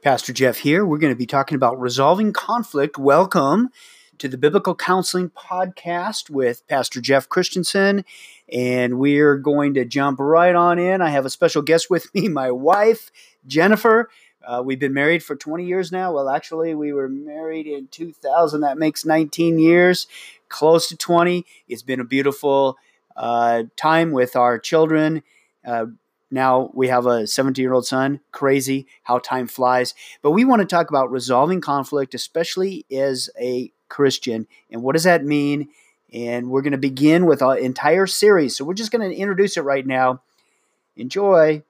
Pastor Jeff here. We're going to be talking about resolving conflict. Welcome to the Biblical Counseling Podcast with Pastor Jeff Christensen, and we're going to jump right on in. I have a special guest with me, my wife, Jennifer. We've been married for 20 years now. Well, actually, we were married in 2000. That makes 19 years, close to 20. It's been a beautiful time with our children. Now we have a 17-year-old son. Crazy how time flies. But we want to talk about resolving conflict, especially as a Christian. And what does that mean? And we're going to begin with an entire series. So we're just going to introduce it right now. Enjoy.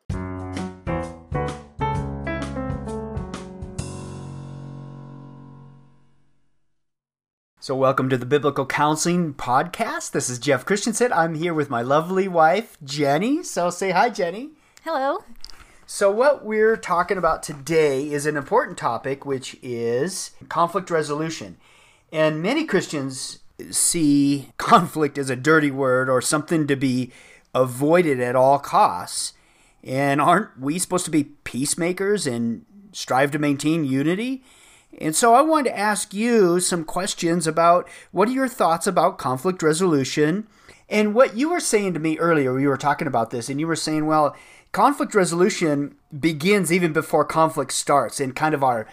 So welcome to the Biblical Counseling Podcast. This is Jeff Christensen. I'm here with my lovely wife, Jenny. So say hi, Jenny. Hello. So what we're talking about today is an important topic, which is conflict resolution. And many Christians see conflict as a dirty word or something to be avoided at all costs. And aren't we supposed to be peacemakers and strive to maintain unity? And so I wanted to ask you some questions about what are your thoughts about conflict resolution? And what you were saying to me earlier, we were talking about this, and you were saying, well, conflict resolution begins even before conflict starts in kind of our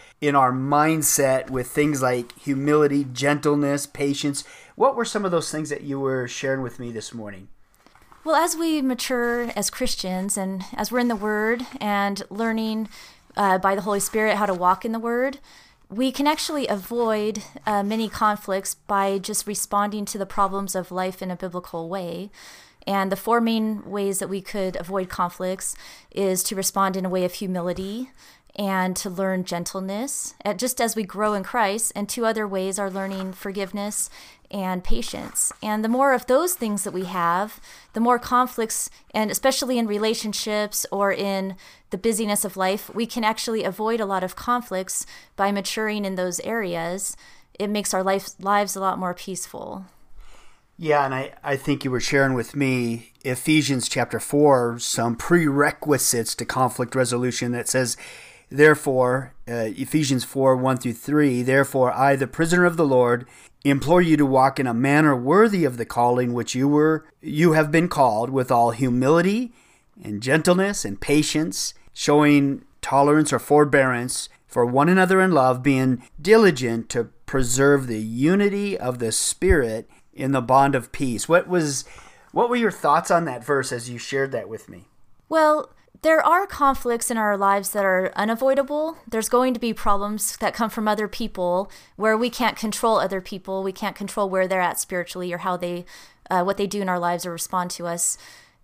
mindset with things like humility, gentleness, patience. What were some of those things that you were sharing with me this morning? Well, as we mature as Christians and as we're in the Word and learning by the Holy Spirit how to walk in the Word, we can actually avoid many conflicts by just responding to the problems of life in a biblical way. And the four main ways that we could avoid conflicts is to respond in a way of humility and to learn gentleness, just as we grow in Christ. And two other ways are learning forgiveness and patience. And the more of those things that we have, the more conflicts, and especially in relationships or in the busyness of life, we can actually avoid a lot of conflicts by maturing in those areas. It makes our lives a lot more peaceful. Yeah, and I think you were sharing with me Ephesians chapter 4, some prerequisites to conflict resolution that says, therefore, Ephesians 4, 1 through 3, therefore I, the prisoner of the Lord, implore you to walk in a manner worthy of the calling which you have been called, with all humility and gentleness and patience, showing tolerance or forbearance for one another in love, being diligent to preserve the unity of the Spirit in the bond of peace. What were your thoughts on that verse as you shared that with me? Well, there are conflicts in our lives that are unavoidable. There's going to be problems that come from other people where we can't control other people. We can't control where they're at spiritually or how they, what they do in our lives or respond to us.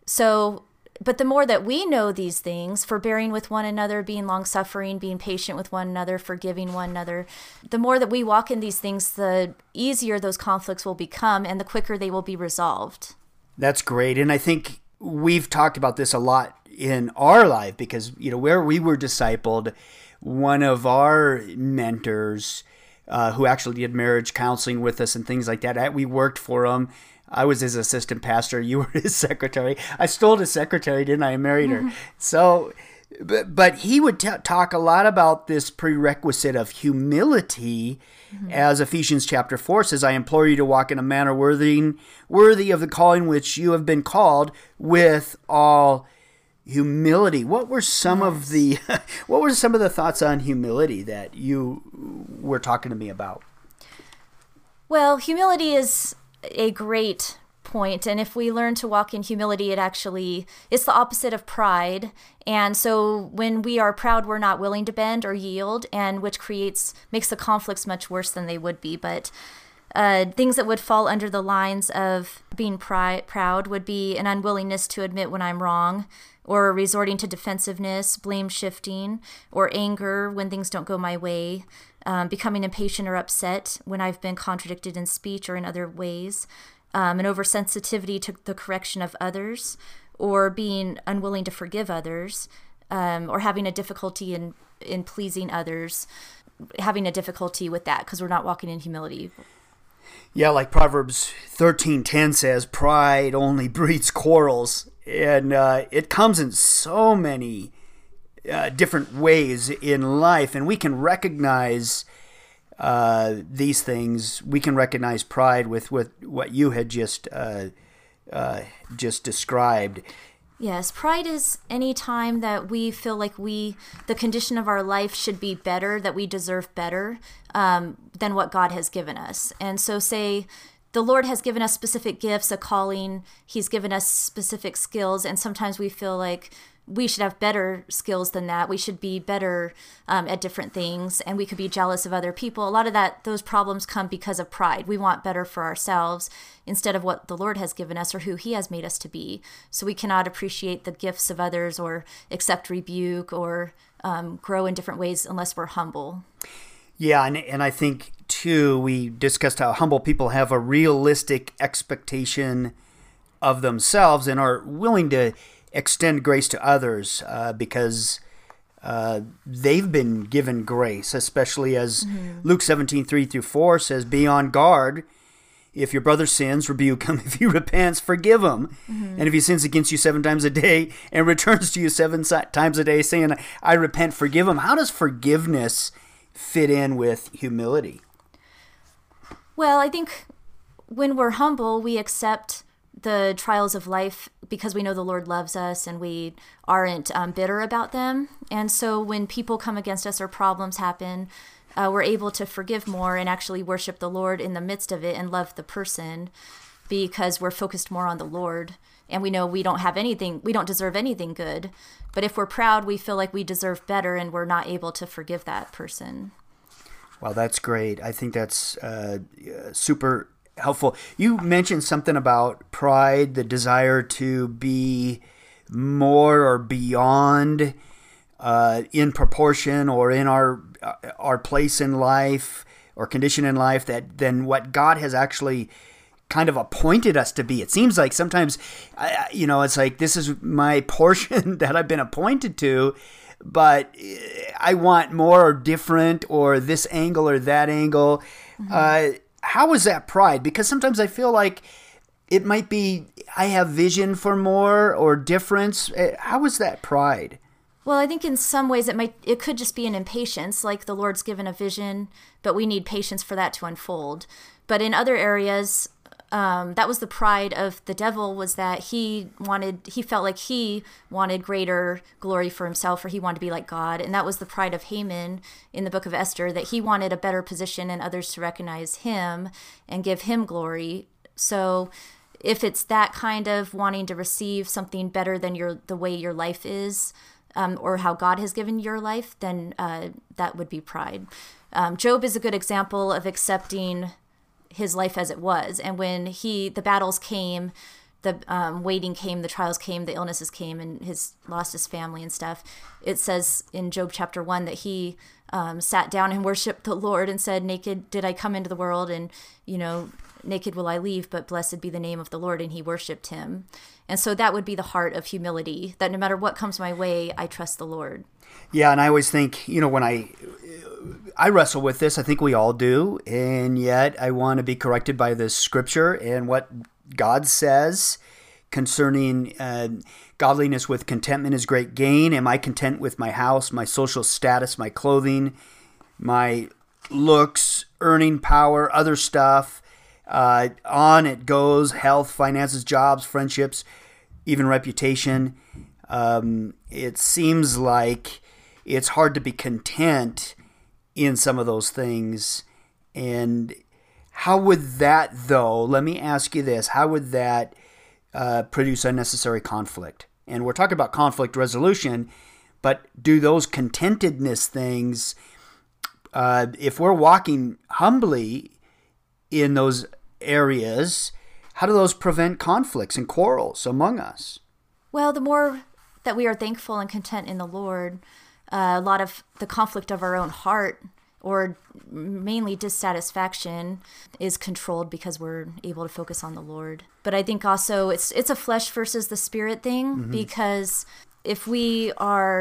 So, but the more that we know these things, forbearing with one another, being long-suffering, being patient with one another, forgiving one another, the more that we walk in these things, the easier those conflicts will become and the quicker they will be resolved. That's great. And I think we've talked about this a lot in our life because, where we were discipled, one of our mentors who actually did marriage counseling with us and things like that, we worked for him. I was his assistant pastor. You were his secretary. I stole his secretary, didn't I? I married her. So, but he would talk a lot about this prerequisite of humility, as Ephesians chapter 4 says, I implore you to walk in a manner worthy of the calling which you have been called, with all humility. What were some of the thoughts on humility that you were talking to me about? Well, humility is a great point, and if we learn to walk in humility, it's the opposite of pride. And so when we are proud, we're not willing to bend or yield, and which makes the conflicts much worse than they would be. But things that would fall under the lines of being proud would be an unwillingness to admit when I'm wrong, or resorting to defensiveness, blame shifting, or anger when things don't go my way, becoming impatient or upset when I've been contradicted in speech or in other ways, an oversensitivity to the correction of others, or being unwilling to forgive others, or having a difficulty in pleasing others, having a difficulty with that because we're not walking in humility. Yeah, like Proverbs 13:10 says, pride only breeds quarrels. And it comes in so many different ways in life, and we can recognize these things. We can recognize pride with what you had just described. Yes, pride is any time that we feel like the condition of our life should be better, that we deserve better than what God has given us. And so say the Lord has given us specific gifts, a calling, he's given us specific skills, and sometimes we feel like we should have better skills than that. We should be better at different things, and we could be jealous of other people. A lot of those problems come because of pride. We want better for ourselves instead of what the Lord has given us or who he has made us to be. So we cannot appreciate the gifts of others or accept rebuke or grow in different ways unless we're humble. Yeah, and I think, too, we discussed how humble people have a realistic expectation of themselves and are willing to extend grace to others because they've been given grace, especially as Luke 17:3-4 says, "Be on guard. If your brother sins, rebuke him. If he repents, forgive him. And if he sins against you 7 times a day and returns to you 7 times a day saying, I repent, forgive him." How does forgiveness fit in with humility? Well, I think when we're humble, we accept the trials of life because we know the Lord loves us and we aren't bitter about them. And so when people come against us or problems happen, we're able to forgive more and actually worship the Lord in the midst of it and love the person because we're focused more on the Lord. And we know we don't deserve anything good. But if we're proud, we feel like we deserve better and we're not able to forgive that person. Well, that's great. I think that's super helpful. You mentioned something about pride, the desire to be more or beyond in proportion or in our place in life or condition in life than what God has actually kind of appointed us to be. It seems like sometimes, it's like this is my portion that I've been appointed to, but I want more or different or this angle or that angle. How is that pride? Because sometimes I feel like it might be I have vision for more or difference. How is that pride? Well, I think in some ways it could just be an impatience, like the Lord's given a vision, but we need patience for that to unfold. But in other areas, that was the pride of the devil, was that he felt like he wanted greater glory for himself, or he wanted to be like God. And that was the pride of Haman in the book of Esther, that he wanted a better position and others to recognize him and give him glory. So if it's that kind of wanting to receive something better than the way your life is, or how God has given your life, then that would be pride. Job is a good example of accepting his life as it was. And when the battles came, the waiting came, the trials came, the illnesses came, and lost his family and stuff, it says in Job chapter 1 that he sat down and worshiped the Lord and said, "Naked did I come into the world, and naked will I leave, but blessed be the name of the Lord," and he worshiped him. And so that would be the heart of humility, that no matter what comes my way, I trust the Lord. Yeah, and I always think, when I wrestle with this, I think we all do, and yet I want to be corrected by the scripture and what God says concerning godliness with contentment is great gain. Am I content with my house, my social status, my clothing, my looks, earning power, other stuff? On it goes: health, finances, jobs, friendships, even reputation. It seems like it's hard to be content in some of those things. And how would that, though, let me ask you this, how would that produce unnecessary conflict? And we're talking about conflict resolution, but do those contentedness things, if we're walking humbly in those areas, how do those prevent conflicts and quarrels among us? Well, the more that we are thankful and content in the Lord, a lot of the conflict of our own heart, or mainly dissatisfaction, is controlled because we're able to focus on the Lord. But I think also it's a flesh versus the spirit thing, because if we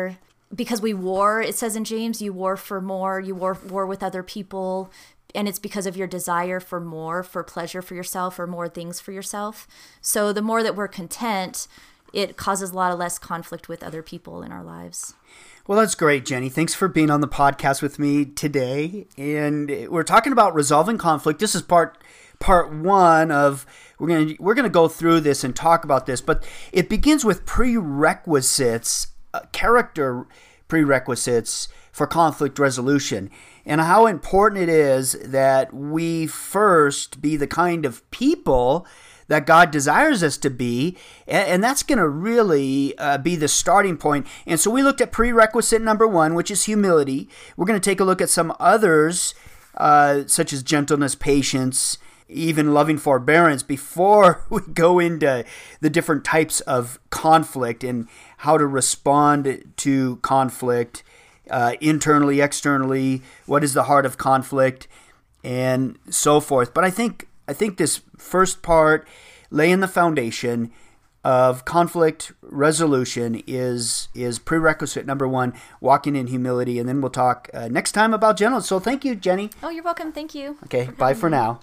war, it says in James, you war for more, you war with other people, and it's because of your desire for more, for pleasure for yourself, or more things for yourself. So the more that we're content, it causes a lot of less conflict with other people in our lives. Well, that's great, Jenny. Thanks for being on the podcast with me today. And we're talking about resolving conflict. This is part one of we're gonna go through this and talk about this, but it begins with prerequisites, character prerequisites for conflict resolution, and how important it is that we first be the kind of people that God desires us to be, and that's going to really be the starting point. And so we looked at prerequisite number 1, which is humility. We're going to take a look at some others, such as gentleness, patience, even loving forbearance, before we go into the different types of conflict and how to respond to conflict, internally, externally, what is the heart of conflict, and so forth. But I think this first part, laying the foundation of conflict resolution, is prerequisite number 1, walking in humility. And then we'll talk next time about gentleness. So thank you, Jenny. Oh, you're welcome. Thank you. Okay, bye for now.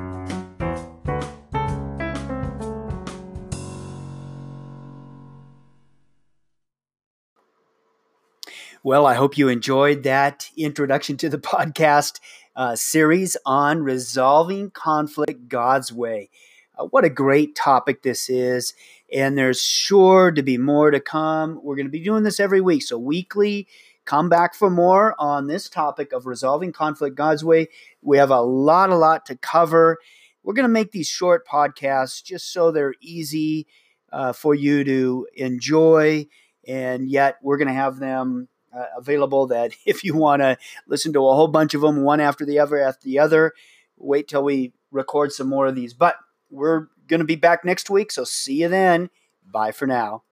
Well, I hope you enjoyed that introduction to the podcast series on resolving conflict God's way. What a great topic this is, and there's sure to be more to come. We're going to be doing this every week, so weekly, come back for more on this topic of resolving conflict God's way. We have a lot to cover. We're going to make these short podcasts just so they're easy for you to enjoy, and yet we're going to have them available that if you want to listen to a whole bunch of them, one after the other, wait till we record some more of these. But we're going to be back next week, so see you then. Bye for now.